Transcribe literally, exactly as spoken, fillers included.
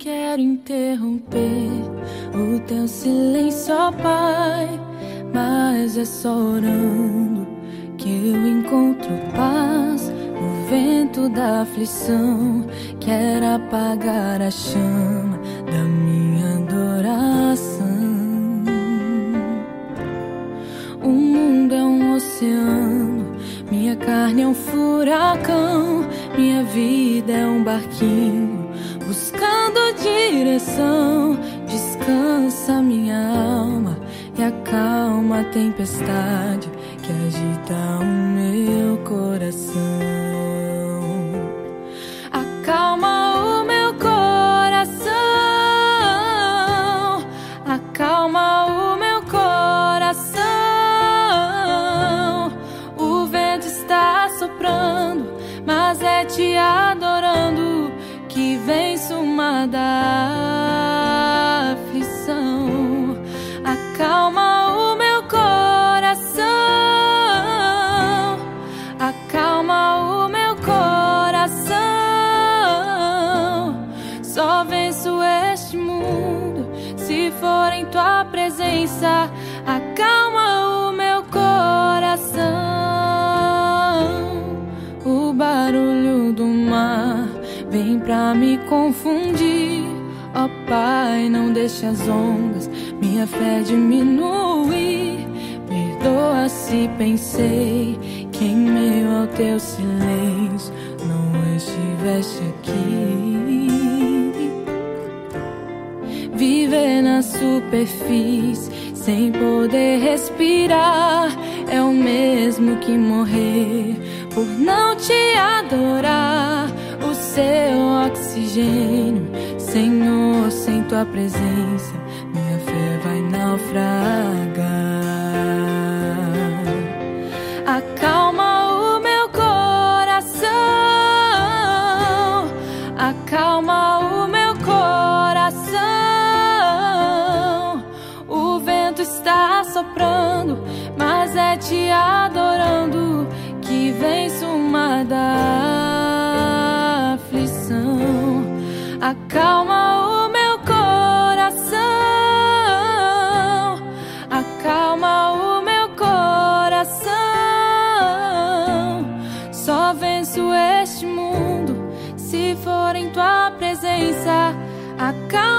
quero interromper o teu silêncio, ó Pai, mas é só orando que eu encontro paz. O vento da aflição quer apagar a chama da minha adoração. O mundo é um oceano, minha carne é um furacão, minha vida é um barquinho buscando direção. Descansa minha alma e acalma a tempestade que agita o meu coração. Acalma o meu coração, acalma o meu coração. O vento está soprando, mas é te adorando que venço uma da aflição. Acalma o meu coração, acalma o meu coração. Só venço este mundo se for em tua presença. Acalma o meu coração. O barulho do mar vem pra me confundir, ó Pai, não deixe as ondas minha fé diminuir. Perdoa se pensei que em meio ao teu silêncio não estiveste aqui. Viver na superfície sem poder respirar é o mesmo que morrer por não te adorar. O seu oxigênio, Senhor, sem tua presença minha fé vai naufragar. Acalma o meu coração, acalma o meu coração. O vento está soprando, mas é te adorando que venço uma da aflição. Acalma o meu coração, acalma o meu coração. Só venço este mundo se for em tua presença. Acalma